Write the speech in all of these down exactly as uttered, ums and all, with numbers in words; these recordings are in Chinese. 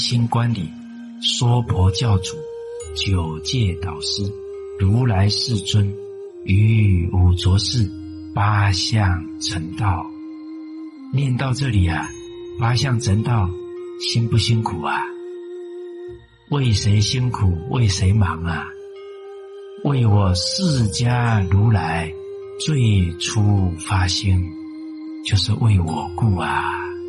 心观里，说婆教主，九界导师，如来世尊，于五浊世八相成道。念到这里啊，八相成道辛不辛苦啊？为谁辛苦为谁忙啊？为我释迦如来最初发心，就是为我故啊。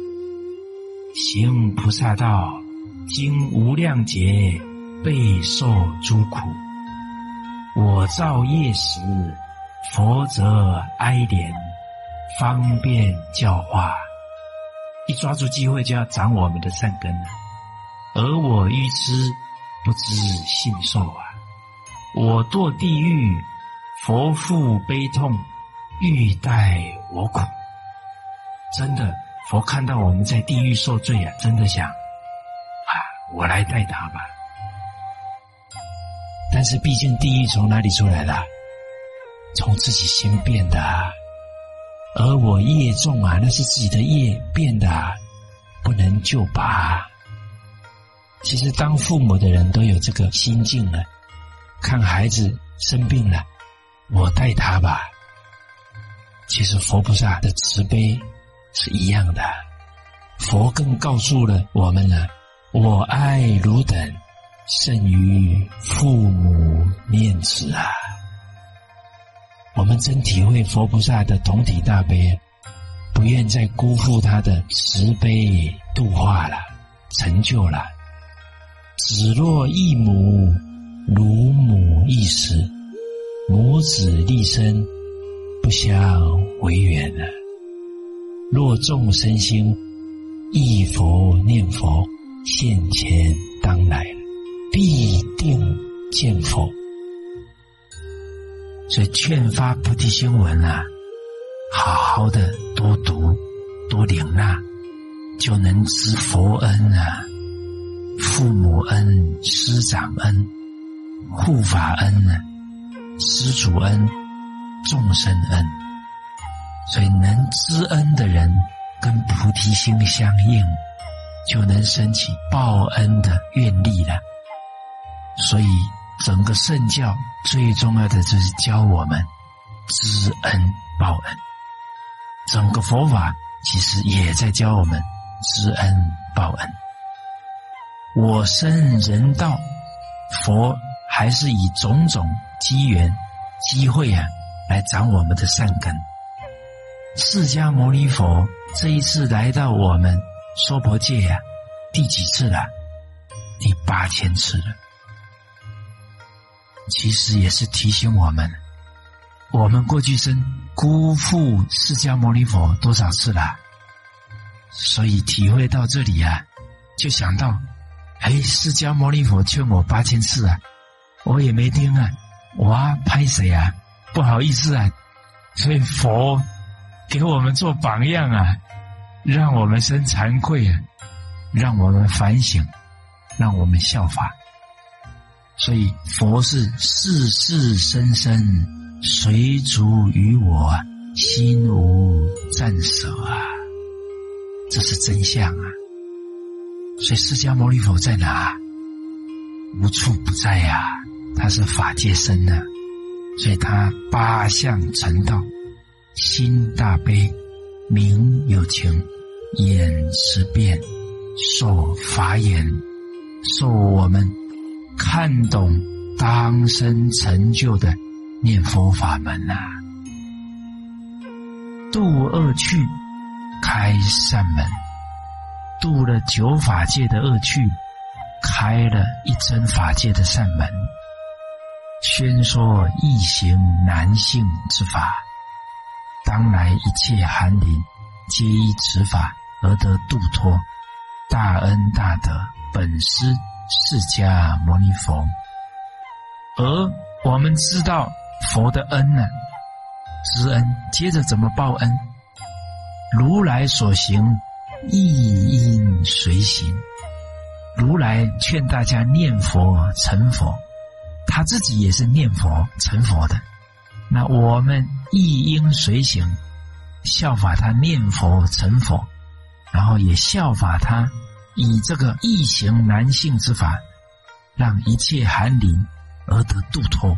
行菩萨道，经无量劫备受诸苦，我造业时，佛则哀怜，方便教化。一抓住机会就要长我们的善根了，而我愚痴不知信受啊！我堕地狱，佛父悲痛，欲代我苦。真的，佛看到我们在地狱受罪啊，真的想啊，我来代他吧。但是毕竟地狱从哪里出来的？从自己心变的啊。而我业重啊，那是自己的业变的啊，不能救拔。其实当父母的人都有这个心境了，看孩子生病了，我带他吧。其实佛菩萨的慈悲是一样的，佛更告诉了我们了，我爱汝等胜于父母念子啊。我们真体会佛菩萨的同体大悲，不愿再辜负他的慈悲度化了，成就了。子若异母，如母异时，母子立身，不相为缘了。若众生心，忆佛念佛，现前当来了，必定见佛。所以劝发菩提心文啊，好好的多读多领纳，就能知佛恩啊，父母恩、师长恩、护法恩啊，施主恩、众生恩。所以能知恩的人跟菩提心相应，就能升起报恩的愿力了。所以整个圣教最重要的就是教我们知恩报恩，整个佛法其实也在教我们知恩报恩。我生人道，佛还是以种种机缘机会啊，来长我们的善根。释迦牟尼佛这一次来到我们娑婆界啊，第几次了？第八千次了。其实也是提醒我们，我们过去生辜负释迦牟尼佛多少次了。所以体会到这里啊，就想到哎，释迦牟尼佛劝我八千次啊，我也没听啊，哇，拍谁啊，不好意思啊。所以佛给我们做榜样啊，让我们生惭愧啊，让我们反省，让我们效法。所以佛是世世生生随逐于我，心无暂舍啊，这是真相啊。所以释迦牟尼佛在哪？无处不在啊，他是法界身啊。所以他八相成道，心大悲，名有情，眼识变，受法眼，受我们看懂当生成就的念佛法门啊。度恶趣，开善门，度了九法界的恶趣，开了一真法界的善门，宣说易行难信之法，当来一切寒林皆依此法而得度脱，大恩大德本师释迦牟尼佛。而我们知道佛的恩呢、啊，知恩，接着怎么报恩？如来所行，亦应随行。如来劝大家念佛成佛，他自己也是念佛成佛的，那我们亦应随行，效法他念佛成佛，然后也效法他以这个易行难行之法，让一切寒灵而得度脱。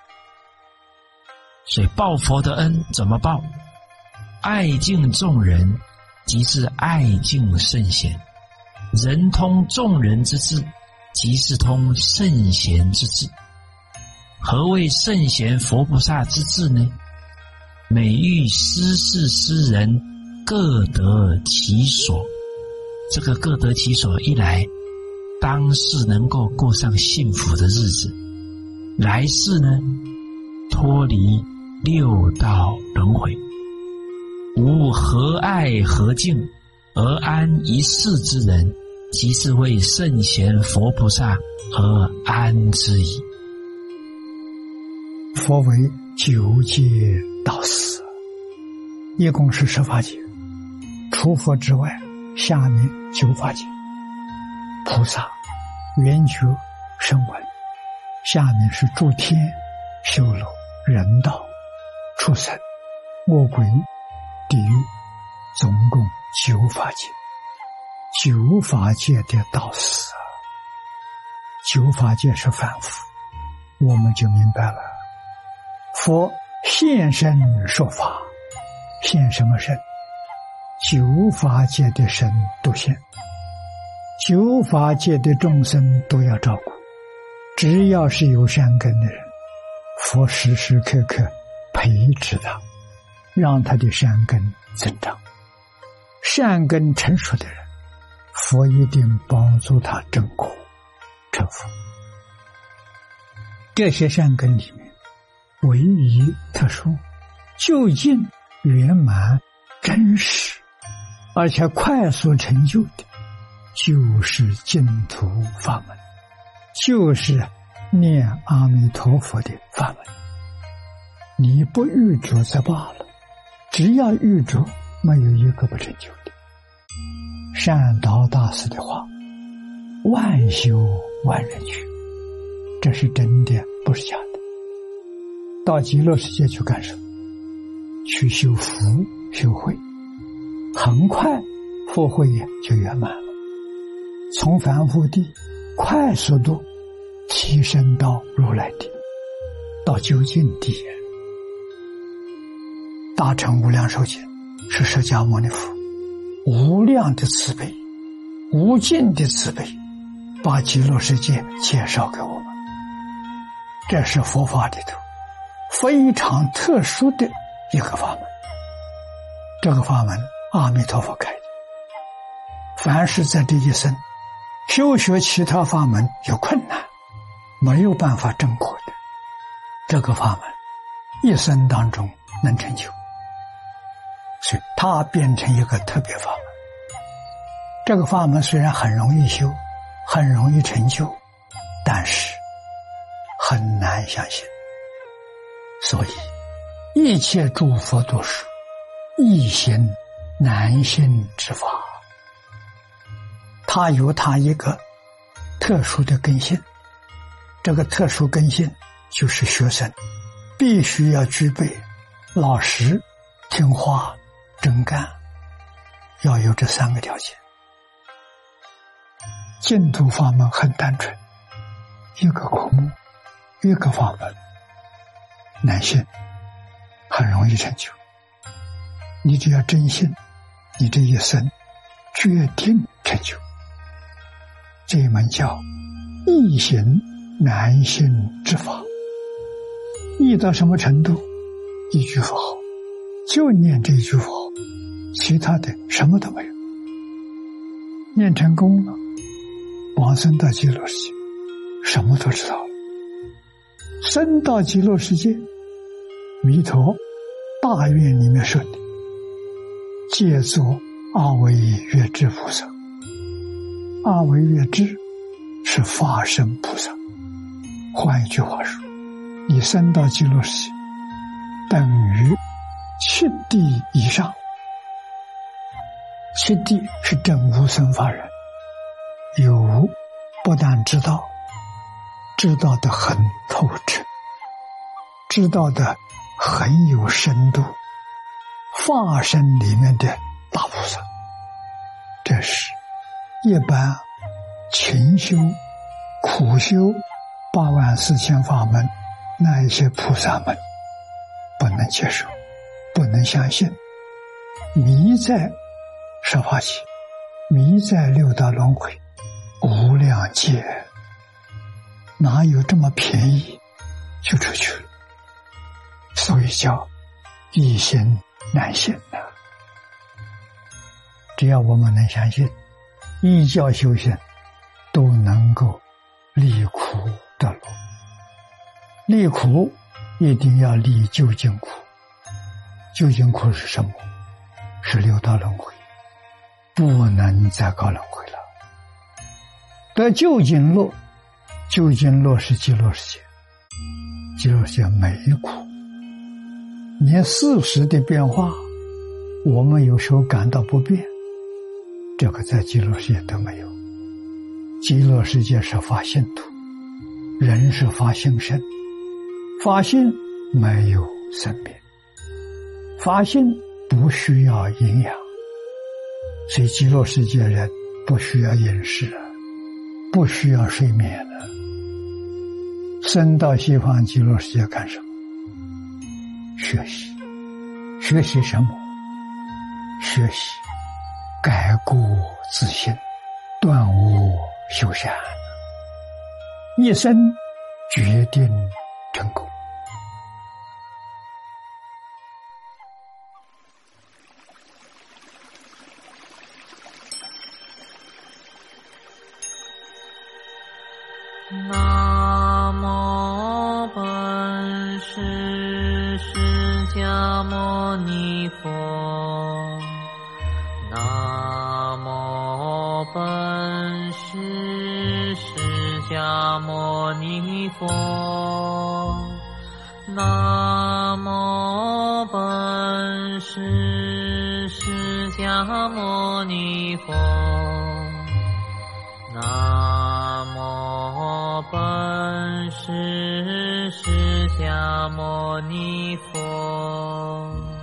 所以报佛的恩怎么报？爱敬众人，即是爱敬圣贤。人通众人之智，即是通圣贤之智。何谓圣贤佛菩萨之智呢？每欲施事施人，各得其所。这个各得其所一来，当世能够过上幸福的日子，来世呢，脱离六道轮回，无何爱何敬而安一世之人，即是为圣贤佛菩萨而安之矣。 佛为九界道师，一共是十法界，除佛之外，下面九法界。菩萨、圆觉、声闻，下面是诸天、修罗、人道、畜生、恶鬼、地狱，总共九法界。九法界的道师啊，九法界是凡夫，我们就明白了。佛现身说法，现什么身？九法界的身都现，九法界的众生都要照顾。只要是有善根的人，佛时时刻刻培植他，让他的善根增长。善根成熟的人，佛一定帮助他证果成佛。这些善根里面，唯一特殊、究竟、圆满、真实，而且快速成就的，就是净土法门，就是念阿弥陀佛的法门。你不遇着则罢了，只要遇着，没有一个不成就的。善导大师的话，万修万人去，这是真的，不是假的。到极乐世界去干什么？去修福修慧，很快福慧也就圆满了，从凡夫地快速度提升到如来地，到究竟地。大乘无量寿经是释迦牟尼佛无量的慈悲、无尽的慈悲，把极乐世界介绍给我们。这是佛法里头非常特殊的一个法门。这个法门阿弥陀佛开的，凡是在这一生修学其他法门有困难，没有办法证果的，这个法门一生当中能成就，所以它变成一个特别法门。这个法门虽然很容易修，很容易成就，但是很难相信。所以一切诸佛都是易行难行之法，它有它一个特殊的根性。这个特殊根性就是学生必须要具备老实、听话、真干，要有这三个条件。净土法门很单纯，一个科目，一个法门，难信，很容易成就。你只要真信，你这一生决定成就。这一门叫易行难行之法，易到什么程度？一句佛号，就念这一句佛号，其他的什么都没有。念成功了，往生到极乐世界，什么都知道了。生到极乐世界，弥陀大愿里面说的，借作阿惟越致菩萨。阿惟越致是法身菩萨。换一句话说，你生到极乐世界，等于七地以上。七地是真无生法忍，有不但知道，知道得很透彻，知道得很有深度，法身里面的大菩萨，这是一般勤修苦修八万四千法门，那一些菩萨们不能接受，不能相信，迷在十法界，迷在六道轮回无量劫，哪有这么便宜就出去了？所以叫一心难信呐、啊。只要我们能相信，依教修行，都能够离苦得乐。离苦一定要离究竟苦。究竟苦是什么？是六道轮回，不能再搞轮回了。得究竟乐，究竟乐是极乐世界，极乐世界没苦，连事实的变化，我们有时候感到不便，这个在极乐世界都没有。极乐世界是发心土，人是发心身，发心没有生命，发心不需要营养，所以极乐世界人不需要饮食，不需要睡眠了。生到西方极乐世界干什么？学习。学习什么？学习改过自新，断恶修善，一生决定成功。 南无本师释迦牟尼佛，南无本师释迦牟尼佛，南无本师释迦牟尼佛，南无本师释迦牟尼佛。